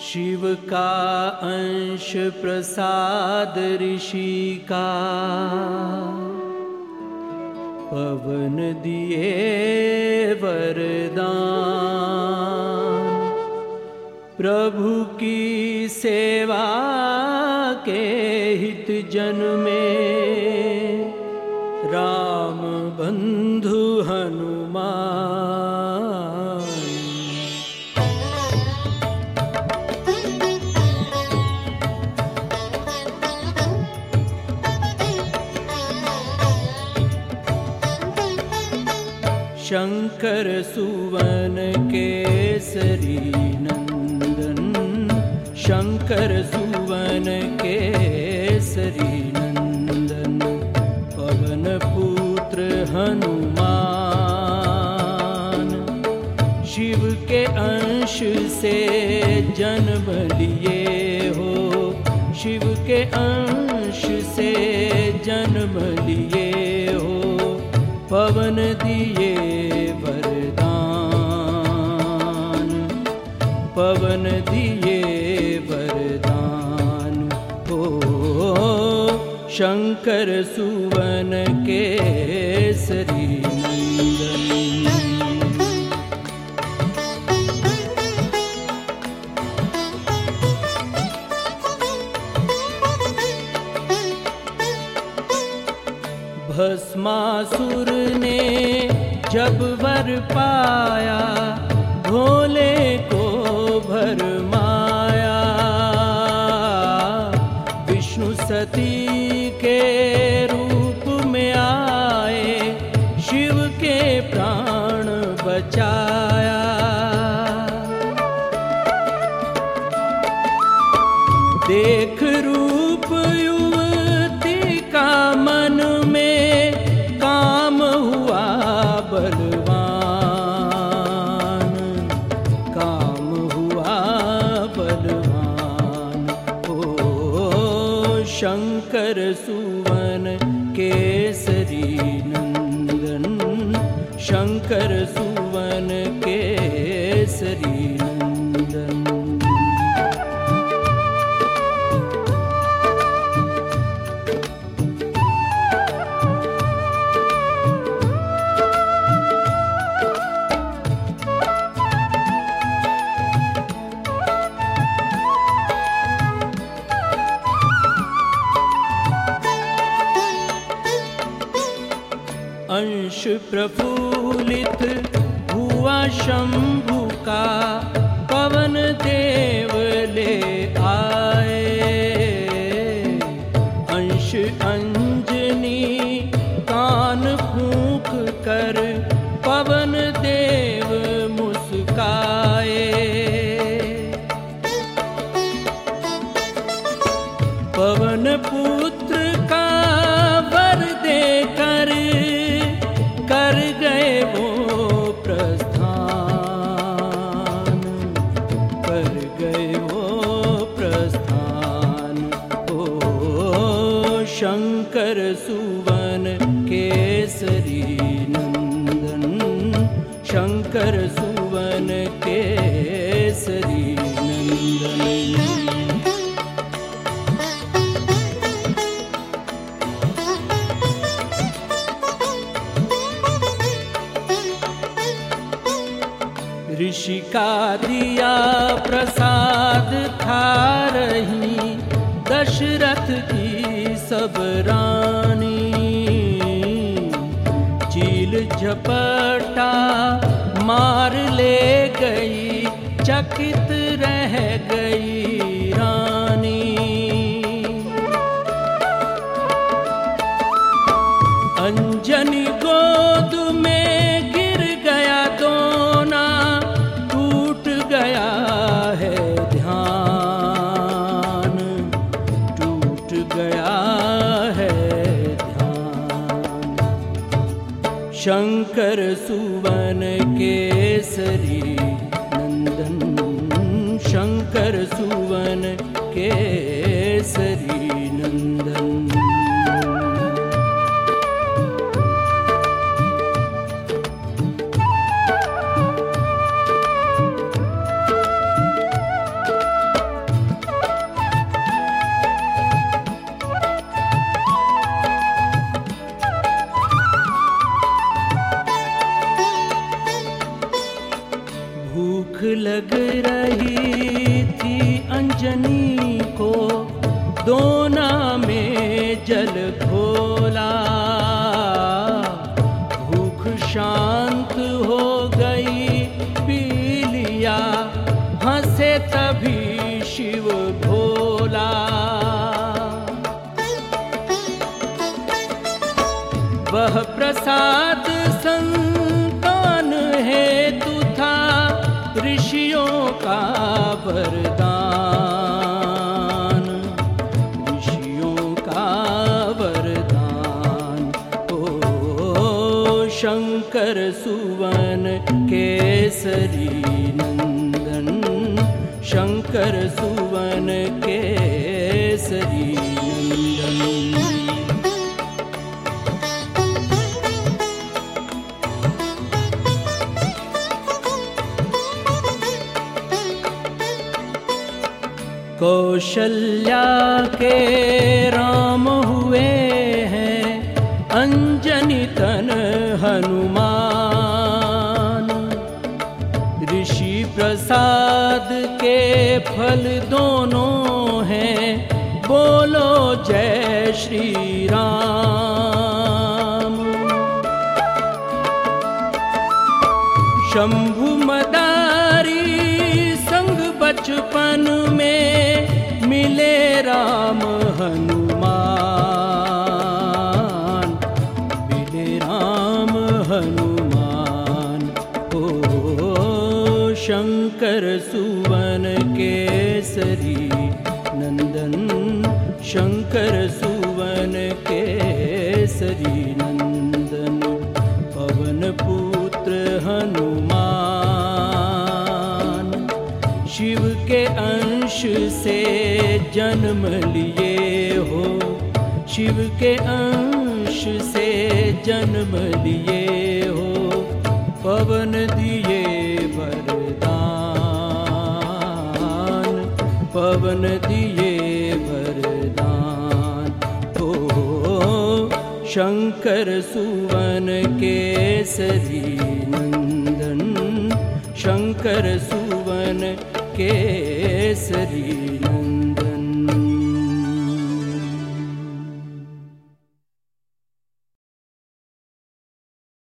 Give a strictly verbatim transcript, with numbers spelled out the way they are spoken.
शिव का अंश प्रसाद ऋषि का, पवन दिए वरदान। प्रभु की सेवा के हित जन में, राम बंधु हनुमान। शंकर सुवन केसरी नंदन, शंकर सुवन केसरी नंदन, पवन पुत्र हनुमान। शिव के अंश से जन्म लिए हो, शिव के अंश से जन्म लिए हो, पवन दिए वरदान, पवन दिए वरदान। हो शंकर सुवन केसरी नंदन। भस्मासुर ने जब वर पाया, भोले को भरमाया। विष्णु सती के रूप में आए, शिव के प्राण बचाया। देख रूप युवती का मन में, काम हुआ बलवान, काम हुआ बलवान। ओ शंकर सुवन केसरी नंदन, शंकर सुवन केसरी नंदन। अंश प्रफुल्लित हुआ शंभु का, पवन देव ले आए। अंश अंजनी कान फूंक कर, पवन देव मुस्काए। पवन पुत्र का वर देकर, कर गए वो प्रस्थान, कर गए वो प्रस्थान। ओ शंकर सुवन केसरी नंदन, शंकर सुवन केसरी नंदन। ऋषि का दिया प्रसाद था रही, दशरथ की सब रानी। चील झपटा मार ले गई, चकित रह गई रानी। अंजनी गोद में गिर गया दोना, टूट गया है ध्यान, टूट गया है ध्यान। शंकर सुवन केसरी नंदन, शंकर सुवन केसरी नंदन। भूख लग रही थी अंजनी को, दोना में जल घोला। भूख शांत हो गई पी लिया, हंसे तभी शिव भोला। वह प्रसाद संतान हेतु था ऋषियों का वरदान, ऋषियों का वरदान। ओ शंकर सुवन केसरी नंदन, शंकर सुवन केसरी नंदन। कौशल्या के राम हुए हैं अंजनी तन हनुमान। ऋषि प्रसाद के फल दोनों हैं, बोलो जय श्री राम। शंभु मदारी संग बचपन में मिले राम हनुमान, मिले राम हनुमान। ओ शंकर सुवन केसरी नंदन, शंकर सुवन केसरी नंदन। पवन पुत्र हनुमान, शिव के अंश से जन्म लिए हो, शिव के अंश से जन्म लिए हो। पवन दिए वरदान, पवन दिए वरदान। ओ शंकर सुवन केसरी नंदन, शंकर सुवन केसरी नंदन।